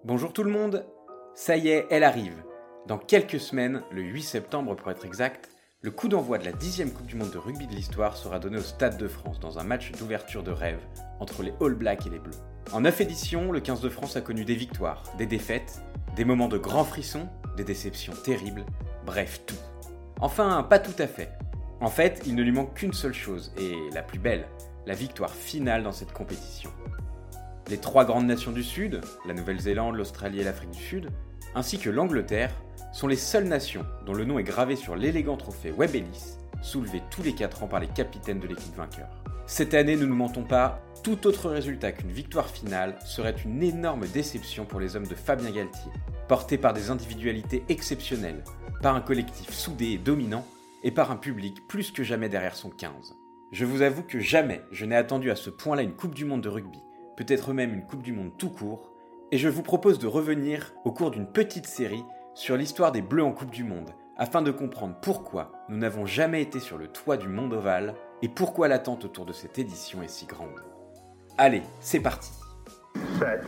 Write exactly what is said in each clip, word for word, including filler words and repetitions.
Bonjour tout le monde, ça y est, elle arrive. Dans quelques semaines, le huit septembre pour être exact, le coup d'envoi de la dixième Coupe du Monde de rugby de l'histoire sera donné au Stade de France dans un match d'ouverture de rêve entre les All Blacks et les Bleus. En neuf éditions, le quinze de France a connu des victoires, des défaites, des moments de grands frissons, des déceptions terribles, bref tout. Enfin, pas tout à fait. En fait, il ne lui manque qu'une seule chose, et la plus belle, la victoire finale dans cette compétition. Les trois grandes nations du Sud, la Nouvelle-Zélande, l'Australie et l'Afrique du Sud, ainsi que l'Angleterre, sont les seules nations dont le nom est gravé sur l'élégant trophée Webb Ellis, soulevé tous les quatre ans par les capitaines de l'équipe vainqueur. Cette année, ne nous mentons pas, tout autre résultat qu'une victoire finale serait une énorme déception pour les hommes de Fabien Galtier, portés par des individualités exceptionnelles, par un collectif soudé et dominant, et par un public plus que jamais derrière son quinze. Je vous avoue que jamais je n'ai attendu à ce point-là une Coupe du Monde de rugby, peut-être même une Coupe du Monde tout court, et je vous propose de revenir au cours d'une petite série sur l'histoire des Bleus en Coupe du Monde, afin de comprendre pourquoi nous n'avons jamais été sur le toit du monde ovale et pourquoi l'attente autour de cette édition est si grande. Allez, c'est parti. sept.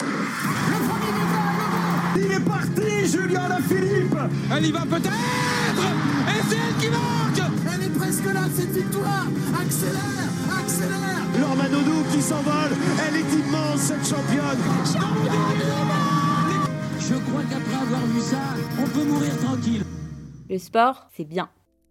Il est parti, Julien Alaphilippe. Elle y va peut-être. Et c'est elle qui marque. Elle est presque là, cette victoire. Accélère, accélère. Laure Manodou qui s'envole. Elle est immense, cette championne. Je crois qu'après avoir vu ça, on peut mourir tranquille. Le sport, c'est bien.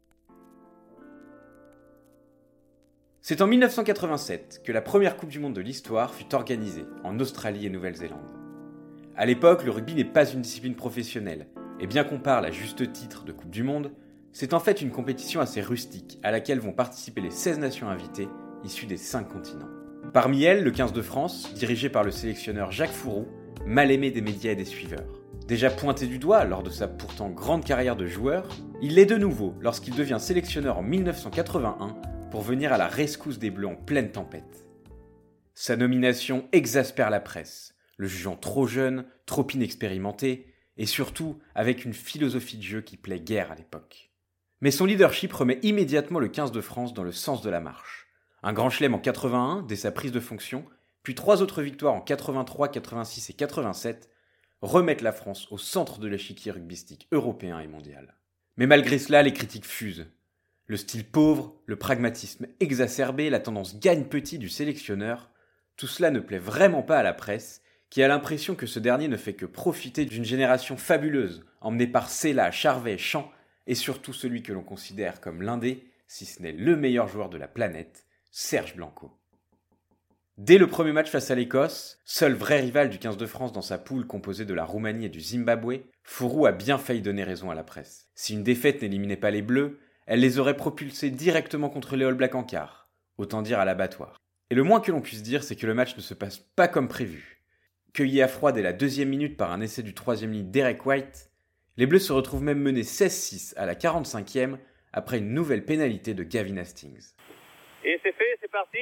C'est en dix-neuf cent quatre-vingt-sept que la première Coupe du Monde de l'histoire fut organisée en Australie et Nouvelle-Zélande. À l'époque, le rugby n'est pas une discipline professionnelle, et bien qu'on parle à juste titre de Coupe du Monde, c'est en fait une compétition assez rustique à laquelle vont participer les seize nations invitées, issues des cinq continents. Parmi elles, le quinze de France, dirigé par le sélectionneur Jacques Fouroux, mal aimé des médias et des suiveurs. Déjà pointé du doigt lors de sa pourtant grande carrière de joueur, il l'est de nouveau lorsqu'il devient sélectionneur en dix-neuf cent quatre-vingt-un pour venir à la rescousse des Bleus en pleine tempête. Sa nomination exaspère la presse, le jugeant trop jeune, trop inexpérimenté, et surtout avec une philosophie de jeu qui plaît guère à l'époque. Mais son leadership remet immédiatement le quinze de France dans le sens de la marche. Un grand chelem en quatre-vingt-un dès sa prise de fonction, puis trois autres victoires en quatre-vingt-trois, quatre-vingt-six et quatre-vingt-sept remettent la France au centre de l'échiquier rugbystique européen et mondial. Mais malgré cela, les critiques fusent. Le style pauvre, le pragmatisme exacerbé, la tendance gagne-petit du sélectionneur, tout cela ne plaît vraiment pas à la presse, qui a l'impression que ce dernier ne fait que profiter d'une génération fabuleuse, emmenée par Sella, Charvet, Champ, et surtout celui que l'on considère comme l'un des, si ce n'est le meilleur joueur de la planète, Serge Blanco. Dès le premier match face à l'Écosse, seul vrai rival du quinze de France dans sa poule composée de la Roumanie et du Zimbabwe, Fouroux a bien failli donner raison à la presse. Si une défaite n'éliminait pas les Bleus, elle les aurait propulsés directement contre les All Blacks en quart, autant dire à l'abattoir. Et le moins que l'on puisse dire, c'est que le match ne se passe pas comme prévu. Cueillis à froid dès la deuxième minute par un essai du troisième ligne Derek White, les Bleus se retrouvent même menés seize six à la quarante-cinquième après une nouvelle pénalité de Gavin Hastings. Et c'est fait, c'est parti.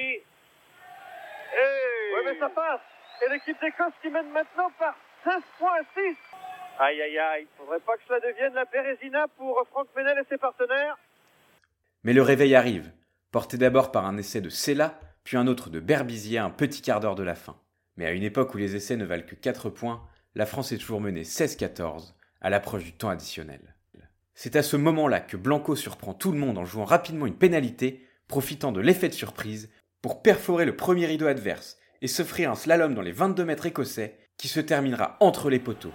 Hey ouais mais ça passe. Et l'équipe d'Écosse qui mène maintenant par seize points à six. Aïe aïe aïe. Faudrait pas que cela devienne la Bérésina pour Franck Menel et ses partenaires. Mais le réveil arrive, porté d'abord par un essai de Sella, puis un autre de Berbizier un petit quart d'heure de la fin. Mais à une époque où les essais ne valent que quatre points, la France est toujours menée seize quatorze à l'approche du temps additionnel. C'est à ce moment-là que Blanco surprend tout le monde en jouant rapidement une pénalité, profitant de l'effet de surprise pour perforer le premier rideau adverse et s'offrir un slalom dans les vingt-deux mètres écossais qui se terminera entre les poteaux.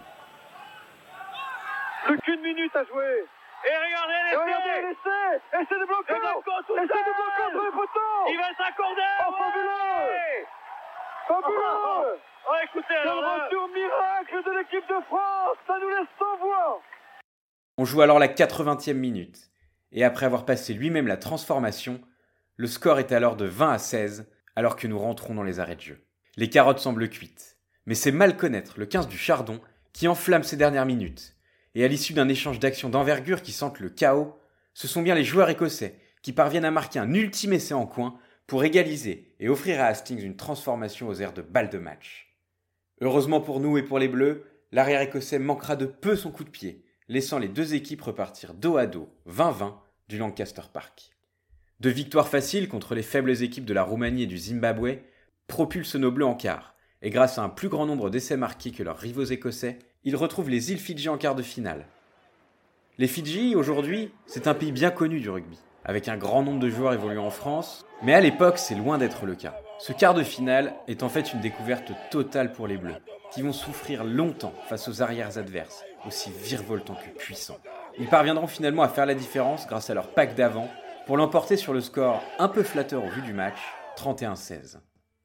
Plus qu'une minute à jouer. Et regardez l'essai. Et regardez l'essai. Essai de Blanco. Et Blanco tout Essai seul. de Blanco entre les poteaux. Il va s'accorder. Oh, fabuleux. Fabuleux. Oh, oh, écoutez, quel alors là... retour miracle de l'équipe de France. Ça nous laisse sans voix. On joue alors la quatre-vingtième minute. Et après avoir passé lui-même la transformation, le score est alors de vingt à seize, alors que nous rentrons dans les arrêts de jeu. Les carottes semblent cuites. Mais c'est mal connaître le quinze du Chardon qui enflamme ces dernières minutes. Et à l'issue d'un échange d'actions d'envergure qui sentent le chaos, ce sont bien les joueurs écossais qui parviennent à marquer un ultime essai en coin pour égaliser et offrir à Hastings une transformation aux airs de balle de match. Heureusement pour nous et pour les Bleus, l'arrière écossais manquera de peu son coup de pied, laissant les deux équipes repartir dos à dos, vingt vingt, du Lancaster Park. Deux victoires faciles contre les faibles équipes de la Roumanie et du Zimbabwe propulsent nos Bleus en quart, et grâce à un plus grand nombre d'essais marqués que leurs rivaux écossais, ils retrouvent les îles Fidji en quart de finale. Les Fidji, aujourd'hui, c'est un pays bien connu du rugby, avec un grand nombre de joueurs évoluant en France, mais à l'époque, c'est loin d'être le cas. Ce quart de finale est en fait une découverte totale pour les Bleus, qui vont souffrir longtemps face aux arrières adverses, aussi virevoltants que puissants. Ils parviendront finalement à faire la différence grâce à leur pack d'avant, pour l'emporter sur le score un peu flatteur au vu du match, trente et un à seize.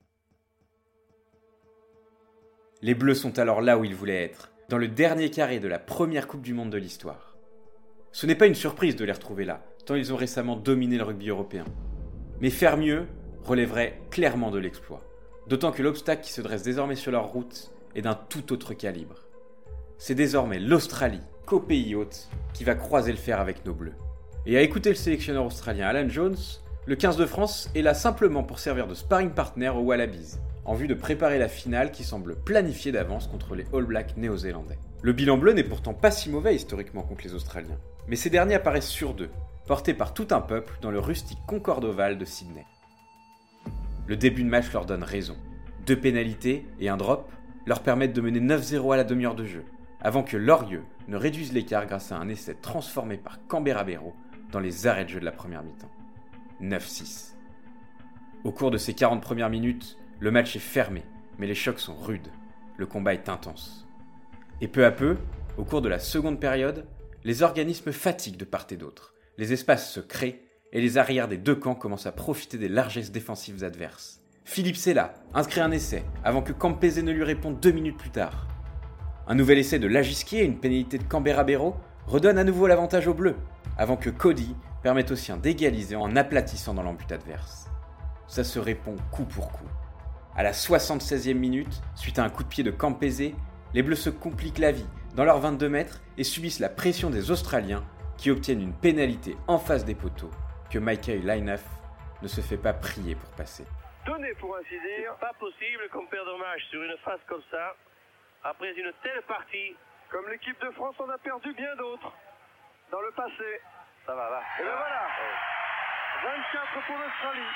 Les Bleus sont alors là où ils voulaient être, dans le dernier carré de la première Coupe du Monde de l'histoire. Ce n'est pas une surprise de les retrouver là, tant ils ont récemment dominé le rugby européen. Mais faire mieux relèverait clairement de l'exploit, d'autant que l'obstacle qui se dresse désormais sur leur route est d'un tout autre calibre. C'est désormais l'Australie, co-pays hôte, qui va croiser le fer avec nos Bleus. Et à écouter le sélectionneur australien Alan Jones, le quinze de France est là simplement pour servir de sparring partner aux Wallabies, en vue de préparer la finale qui semble planifiée d'avance contre les All Blacks néo-zélandais. Le bilan bleu n'est pourtant pas si mauvais historiquement contre les Australiens, mais ces derniers apparaissent sur deux, portés par tout un peuple dans le rustique Concorde Oval de Sydney. Le début de match leur donne raison. Deux pénalités et un drop leur permettent de mener neuf zéro à la demi-heure de jeu, avant que Lorieux ne réduise l'écart grâce à un essai transformé par Canberra-Béraud dans les arrêts de jeu de la première mi-temps. neuf six. Au cours de ces quarante premières minutes, le match est fermé, mais les chocs sont rudes. Le combat est intense. Et peu à peu, au cours de la seconde période, les organismes fatiguent de part et d'autre. Les espaces se créent et les arrières des deux camps commencent à profiter des largesses défensives adverses. Philippe Sella inscrit un essai avant que Campese ne lui réponde deux minutes plus tard. Un nouvel essai de Lagisquier et une pénalité de Canberra-Béraud redonnent à nouveau l'avantage aux Bleus, avant que Cody permette aux siens d'égaliser en aplatissant dans l'embut adverse. Ça se répond coup pour coup. À la soixante-seizième minute, suite à un coup de pied de Campese, les Bleus se compliquent la vie dans leurs vingt-deux mètres et subissent la pression des Australiens qui obtiennent une pénalité en face des poteaux que Michael Lyneuf ne se fait pas prier pour passer. Donné pour ainsi dire. Pas possible qu'on perde un match sur une phase comme ça, après une telle partie. Comme l'équipe de France en a perdu bien d'autres dans le passé. Ça va, là. Et ben voilà. vingt-quatre pour l'Australie.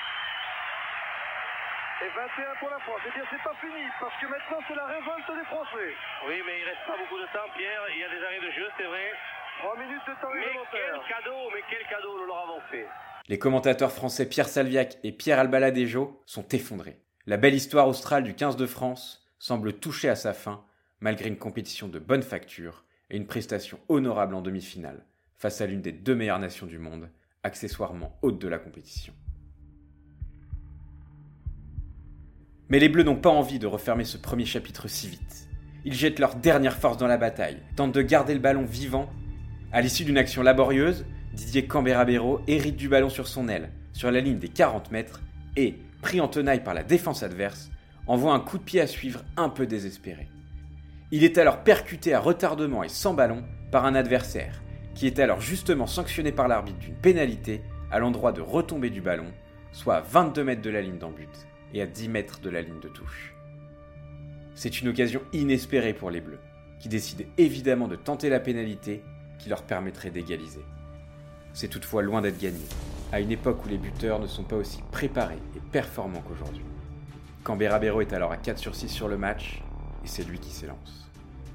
Et vingt et un pour la France. Eh bien, c'est pas fini, parce que maintenant, c'est la révolte des Français. Oui, mais il reste pas beaucoup de temps, Pierre. Il y a des arrêts de jeu, c'est vrai. Trois minutes de temps Mais réglementaire. quel cadeau, mais quel cadeau nous leur avons fait. Les commentateurs français Pierre Salviac et Pierre Albaladejo sont effondrés. La belle histoire australe du quinze de France semble toucher à sa fin, malgré une compétition de bonne facture et une prestation honorable en demi-finale, face à l'une des deux meilleures nations du monde, accessoirement haute de la compétition. Mais les Bleus n'ont pas envie de refermer ce premier chapitre si vite. Ils jettent leur dernière force dans la bataille, tentent de garder le ballon vivant. À l'issue d'une action laborieuse, Didier Canberra-Béraud hérite du ballon sur son aile, sur la ligne des quarante mètres, et, pris en tenaille par la défense adverse, envoie un coup de pied à suivre un peu désespéré. Il est alors percuté à retardement et sans ballon par un adversaire, qui est alors justement sanctionné par l'arbitre d'une pénalité à l'endroit de retombée du ballon, soit à vingt-deux mètres de la ligne d'en-but et à dix mètres de la ligne de touche. C'est une occasion inespérée pour les Bleus, qui décident évidemment de tenter la pénalité qui leur permettrait d'égaliser. C'est toutefois loin d'être gagné, à une époque où les buteurs ne sont pas aussi préparés et performants qu'aujourd'hui. Canberra-Béraud est alors à quatre sur six sur le match, et c'est lui qui s'élance.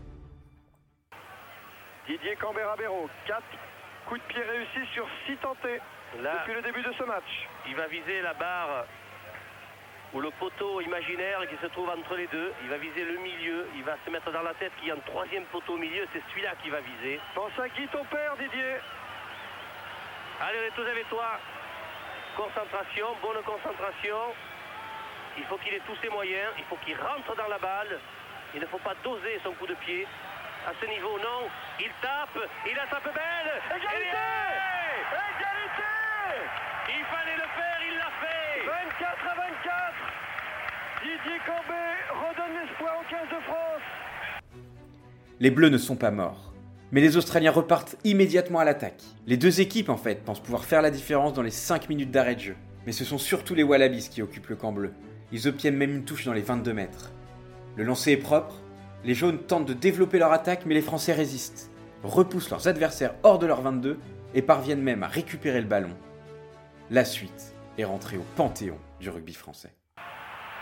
Didier Canberra-Béraud, quatre coups de pied réussis sur six tentés Là, depuis le début de ce match. il va viser la barre ou le poteau imaginaire qui se trouve entre les deux. Il va viser le milieu. Il va se mettre dans la tête qu'il y a un troisième poteau au milieu. C'est celui-là qu'il va viser. Pense à qui ton père, Didier? Allez, on est tous avec toi. Concentration, bonne concentration. Il faut qu'il ait tous ses moyens. Il faut qu'il rentre dans la balle. Il ne faut pas doser son coup de pied. À ce niveau, non. Il tape. Il la tape belle. Égalité! Égalité! Il fallait le faire, il l'a fait. vingt-quatre à vingt-quatre. Didier Cambé redonne l'espoir au quinze de France. Les Bleus ne sont pas morts, mais les Australiens repartent immédiatement à l'attaque. Les deux équipes, en fait, pensent pouvoir faire la différence dans les cinq minutes d'arrêt de jeu. Mais ce sont surtout les Wallabies qui occupent le camp bleu. Ils obtiennent même une touche dans les vingt-deux mètres. Le lancer est propre, les jaunes tentent de développer leur attaque, mais les Français résistent, repoussent leurs adversaires hors de leur vingt-deux et parviennent même à récupérer le ballon. La suite est rentrée au panthéon du rugby français.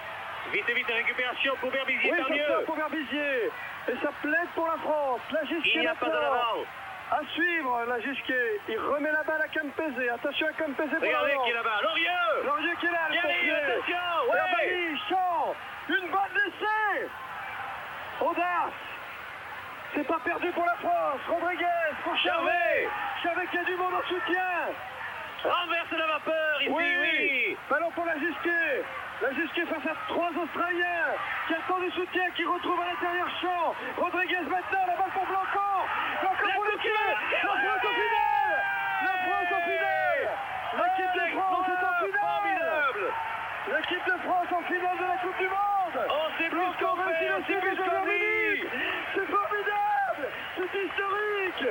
Vite, vite, récupération pour Berbizier, Oui, tant ça mieux. sort pour Berbizier. Et ça plaide pour la France. La Gisquet Il n'y a pas de l'avant. À suivre, la Gisquet. Il remet la balle à Campese. Attention à Campese pour Regardez l'avant. qui est là-bas. Lorieux. Lorieux qui est là, le Qui arrive, portier. attention, ouais. Herbali, Champ. Une balle d'essai. Audace. C'est pas perdu pour la France. Rodriguez pour Charvet. Charvet qui a du monde en soutien. Renverse la vapeur ici, Oui, oui. Ballon pour la Gisquet. La Gisquet face à trois Australiens qui attendent du soutien, qui retrouvent à l'intérieur Champ. Rodriguez maintenant, la balle pour Blanco. Blanco pour le tir. La France en finale. La France en finale. L'équipe de France est en finale. L'équipe de France en finale de la Coupe du Monde. Oh, c'est plus qu'on fait, c'est plus qu'on dit. C'est formidable. C'est historique.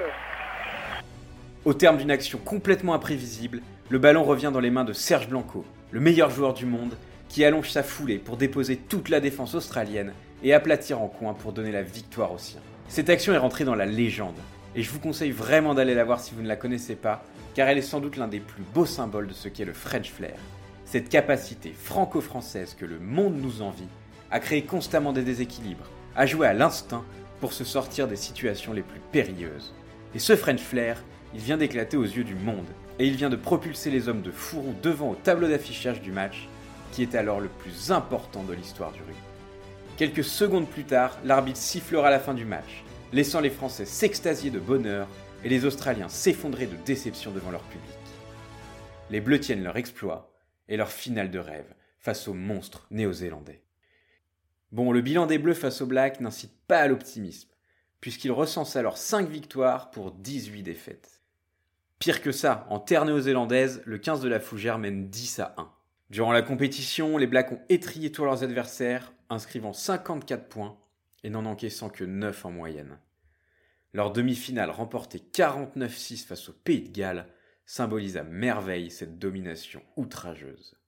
Au terme d'une action complètement imprévisible, le ballon revient dans les mains de Serge Blanco, le meilleur joueur du monde, qui allonge sa foulée pour déposer toute la défense australienne et aplatir en coin pour donner la victoire aux siens. Cette action est rentrée dans la légende, et je vous conseille vraiment d'aller la voir si vous ne la connaissez pas, car elle est sans doute l'un des plus beaux symboles de ce qu'est le French Flair. Cette capacité franco-française que le monde nous envie, à créer constamment des déséquilibres, à jouer à l'instinct pour se sortir des situations les plus périlleuses. Et ce French Flair, il vient d'éclater aux yeux du monde, et il vient de propulser les hommes de Fourou devant au tableau d'affichage du match, qui est alors le plus important de l'histoire du rugby. Quelques secondes plus tard, l'arbitre sifflera la fin du match, laissant les Français s'extasier de bonheur et les Australiens s'effondrer de déception devant leur public. Les Bleus tiennent leur exploit et leur finale de rêve face aux monstres néo-zélandais. Bon, le bilan des Bleus face aux Blacks n'incite pas à l'optimisme, puisqu'ils recensent alors cinq victoires pour dix-huit défaites. Pire que ça, en terre néo-zélandaise, le quinze de la Fougère mène dix à un. Durant la compétition, les Blacks ont étrillé tous leurs adversaires, inscrivant cinquante-quatre points et n'en encaissant que neuf en moyenne. Leur demi-finale remportée quarante-neuf à six face au Pays de Galles symbolise à merveille cette domination outrageuse.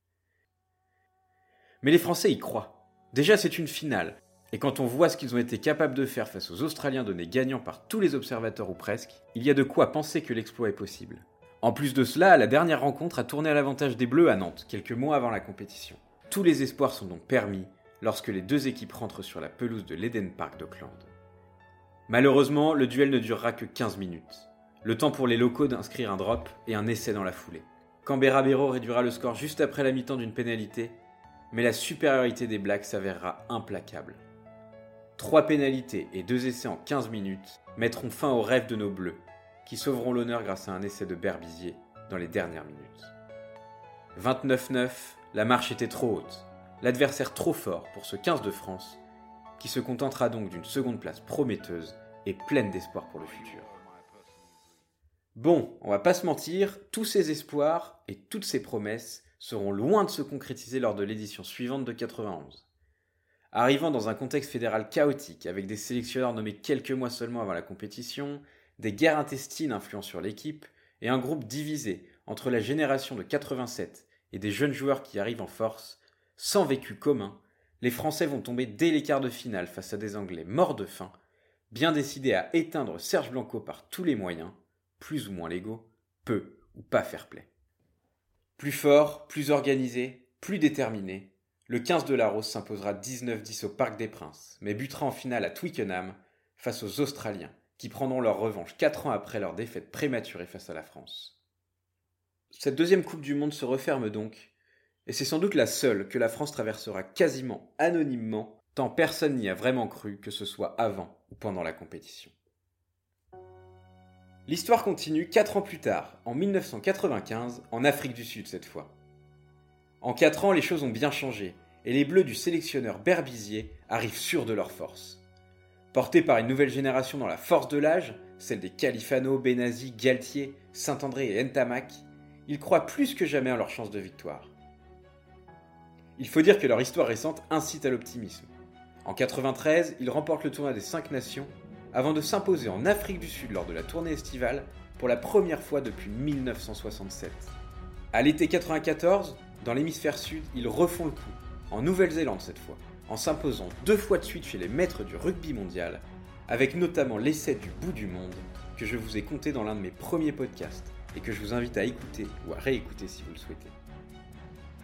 Mais les Français y croient. Déjà, c'est une finale, et quand on voit ce qu'ils ont été capables de faire face aux Australiens donnés gagnants par tous les observateurs ou presque, il y a de quoi penser que l'exploit est possible. En plus de cela, la dernière rencontre a tourné à l'avantage des Bleus à Nantes, quelques mois avant la compétition. Tous les espoirs sont donc permis lorsque les deux équipes rentrent sur la pelouse de l'Eden Park d'Auckland. Malheureusement, le duel ne durera que quinze minutes. Le temps pour les locaux d'inscrire un drop et un essai dans la foulée. Canberra-Béraud réduira le score juste après la mi-temps d'une pénalité, mais la supériorité des Blacks s'avérera implacable. Trois pénalités et deux essais en quinze minutes mettront fin au rêve de nos Bleus, qui sauveront l'honneur grâce à un essai de Berbizier dans les dernières minutes. vingt-neuf neuf, la marche était trop haute, l'adversaire trop fort pour ce quinze de France, qui se contentera donc d'une seconde place prometteuse et pleine d'espoir pour le futur. Bon, on va pas se mentir, tous ces espoirs et toutes ces promesses seront loin de se concrétiser lors de l'édition suivante de quatre-vingt-onze. Arrivant dans un contexte fédéral chaotique, avec des sélectionneurs nommés quelques mois seulement avant la compétition, des guerres intestines influant sur l'équipe, et un groupe divisé entre la génération de quatre-vingt-sept et des jeunes joueurs qui arrivent en force, sans vécu commun, les Français vont tomber dès les quarts de finale face à des Anglais morts de faim, bien décidés à éteindre Serge Blanco par tous les moyens, plus ou moins légaux, peu ou pas fair-play. Plus fort, plus organisé, plus déterminé, le quinze de la Rose s'imposera dix-neuf dix au Parc des Princes, mais butera en finale à Twickenham face aux Australiens, qui prendront leur revanche quatre ans après leur défaite prématurée face à la France. Cette deuxième Coupe du Monde se referme donc, et c'est sans doute la seule que la France traversera quasiment anonymement, tant personne n'y a vraiment cru que ce soit avant ou pendant la compétition. L'histoire continue quatre ans plus tard, en mille neuf cent quatre-vingt-quinze, en Afrique du Sud cette fois. En quatre ans, les choses ont bien changé, et les Bleus du sélectionneur Berbizier arrivent sûrs de leur force. Portés par une nouvelle génération dans la force de l'âge, celle des Califano, Benazi, Galtier, Saint-André et Ntamak, ils croient plus que jamais en leur chance de victoire. Il faut dire que leur histoire récente incite à l'optimisme. En quatre-vingt-treize, ils remportent le tournoi des cinq nations, avant de s'imposer en Afrique du Sud lors de la tournée estivale pour la première fois depuis mille neuf cent soixante-sept. À l'été quatre-vingt-quatorze, dans l'hémisphère sud, ils refont le coup, en Nouvelle-Zélande cette fois, en s'imposant deux fois de suite chez les maîtres du rugby mondial, avec notamment l'essai du bout du monde que je vous ai conté dans l'un de mes premiers podcasts et que je vous invite à écouter ou à réécouter si vous le souhaitez.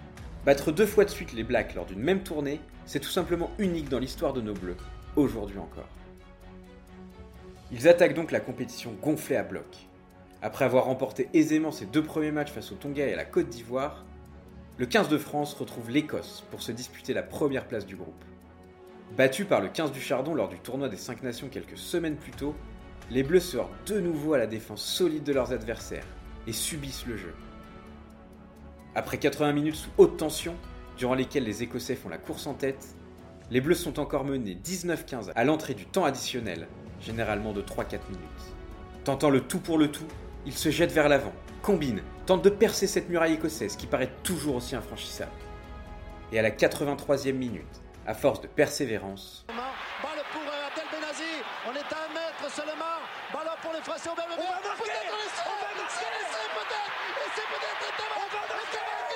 Battre deux fois de suite les Blacks lors d'une même tournée, c'est tout simplement unique dans l'histoire de nos Bleus, aujourd'hui encore. Ils attaquent donc la compétition gonflée à bloc. Après avoir remporté aisément ses deux premiers matchs face au Tonga et à la Côte d'Ivoire, le quinze de France retrouve l'Écosse pour se disputer la première place du groupe. Battus par le quinze du Chardon lors du tournoi des cinq nations quelques semaines plus tôt, les Bleus se heurtent de nouveau à la défense solide de leurs adversaires et subissent le jeu. Après quatre-vingts minutes sous haute tension, durant lesquelles les Écossais font la course en tête, les Bleus sont encore menés dix-neuf quinze à l'entrée du temps additionnel, généralement de trois à quatre minutes. Tentant le tout pour le tout, ils se jettent vers l'avant, combinent, tentent de percer cette muraille écossaise qui paraît toujours aussi infranchissable. Et à la quatre-vingt-troisième minute, à force de persévérance, Balle pour Abdel Benazi, on est à un mètre seulement, ballon pour les Français, on va le voir, peut-être l'essai, on va l'essai, l'essai peut-être, l'essai peut-être, on va marquer,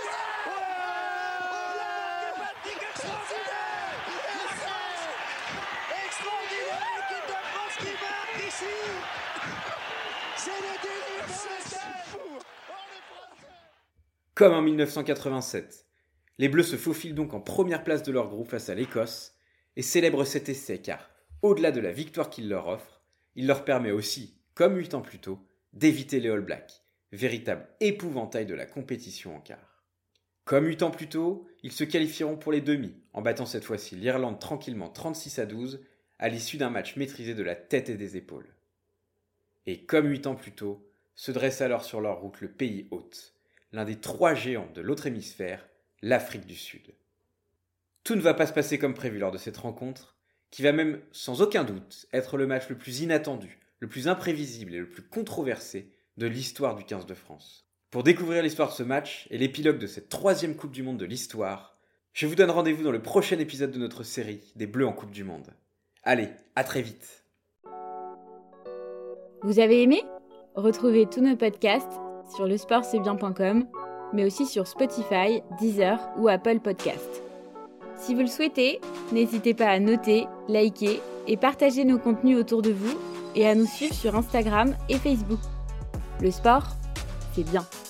extraordinaire, l'équipe de France qui marque ici, c'est le délire, c'est fou. Comme en dix-neuf cent quatre-vingt-sept, les Bleus se faufilent donc en première place de leur groupe face à l'Écosse et célèbrent cet essai car, au-delà de la victoire qu'il leur offre, il leur permet aussi, comme huit ans plus tôt, d'éviter les All Blacks, véritable épouvantail de la compétition en quart. Comme huit ans plus tôt, ils se qualifieront pour les demi, en battant cette fois-ci l'Irlande tranquillement trente-six à douze, à l'issue d'un match maîtrisé de la tête et des épaules. Et comme huit ans plus tôt, se dresse alors sur leur route le pays hôte, l'un des trois géants de l'autre hémisphère, l'Afrique du Sud. Tout ne va pas se passer comme prévu lors de cette rencontre, qui va même, sans aucun doute, être le match le plus inattendu, le plus imprévisible et le plus controversé de l'histoire du quinze de France. Pour découvrir l'histoire de ce match et l'épilogue de cette troisième Coupe du Monde de l'histoire, je vous donne rendez-vous dans le prochain épisode de notre série des Bleus en Coupe du Monde. Allez, à très vite. Vous avez aimé ? Retrouvez tous nos podcasts sur le sport c'est bien point com, mais aussi sur Spotify, Deezer ou Apple Podcasts. Si vous le souhaitez, n'hésitez pas à noter, liker et partager nos contenus autour de vous et à nous suivre sur Instagram et Facebook. Le sport, c'est bien.